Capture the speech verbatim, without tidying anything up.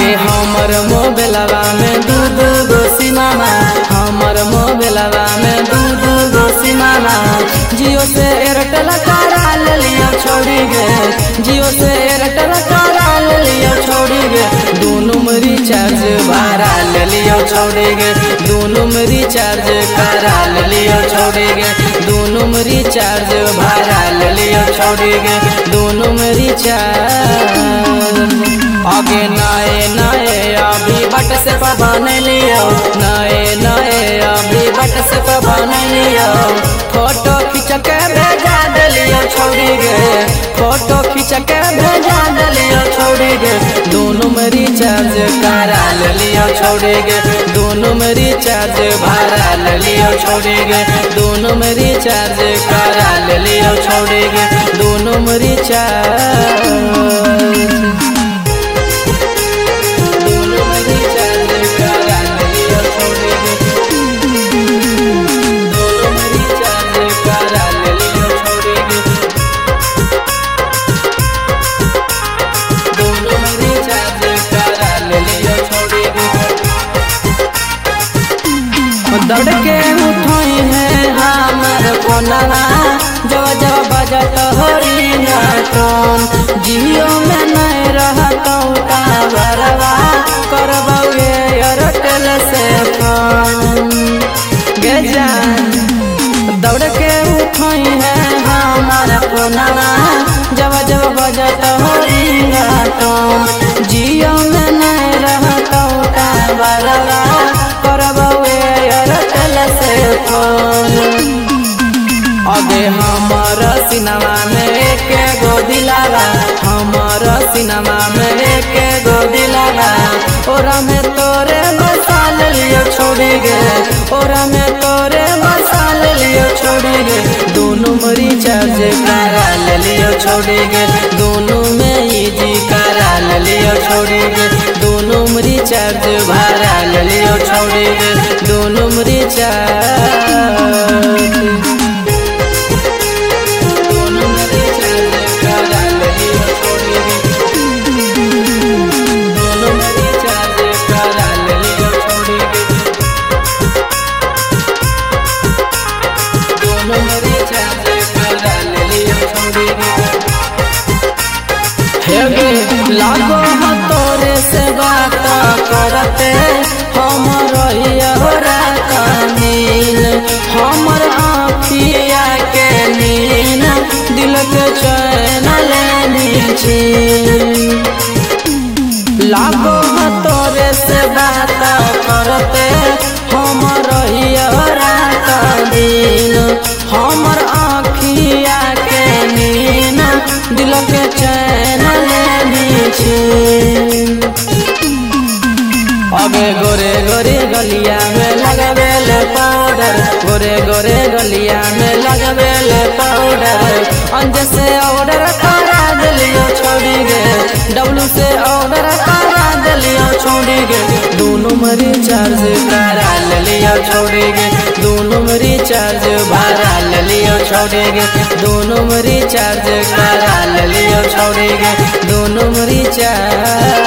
आगे हमर मोबाइलवा में दू दू गो सिमामा, हमर मोबाइलवा में दू दू गो सिमामा। जियो से एयरटेल करा लियो छोड़ी गे, जियो से एयरटेल करा लियो छोड़ी गे। दोनों में रिचार्ज भरा लियो छोड़ी गे, दोनों में रिचार्ज करा लियो छोड़ी गे, दोनों में रिचार्ज भरा लियो छोड़ी गे, दोनों में रिचार्ज। आगे नए नए अभी बट से बन लियो, नए नए अभी बट से बन लियो। फोटो खींच के भेजा दिलियो छोड़ी गे, फोटो खींच के भेजा दिलियो छोड़ी गे। दोनों में रिचार्ज करा लियो छोड़ी गे, दोनों में रिचार्ज भरा लियो छोड़ी गे, दोनों में रिचार्ज करा लियो छोड़ी गे, दोनों में रिचार्ज। दौड़ के उठाई है हमार फोनवा, जब जब बजत हो रिंगटोन। जियो में नहीं रहता टावरवा, करबौ एयरटेल से फोन गे जान। दौड़ के उठाई है हमार फोनवा, जब जब बजत हो रिंगटोन। जियो में नहीं रहता टावरवा, करबौ से फोन। अबे हमार सिनेमा में एक गो दिलावा, हमार सिनेमा में एक गो दिलावा। ओरा में तोरे बसाल लियो छोड़ी गे, ओरा में तोरे बसाल लियो छोड़ी गे। दोनों में रिचार्ज करा लियो छोड़ी गे, दोनों में इजी करा लियो छोड़ी गे, दोनों में रिचार्ज भरा लियो छोड़ी गे, दोनों में रिचार्ज। लागो हम तोरे से बात करते, हम रहियो रात नीन। हमर आँखिया के नीन, दिल के चैन लेनी छी। लागो हम तोरे से बात करते, हम रहियो रात नीन। हमर आँखिया के नीन, दिल के चैन अबे गोरे गोरे गलिया में लगबेल पाउडर, गोरे गोरे गलिया में लगबेल पाउडर। अंज से ऑर्डर करा दिलियो छोड़ी गे, डब्लू से ऑर्डर करा दिलियो छोड़ी गे। दोनों में रिचार्ज करा लियो छोड़ी गे, दोनों में रिचार्ज भरा लियो छोड़ी गे, दोनों में रिचार्ज करा लियो छोड़ी गे, दोनों में रिचार्ज।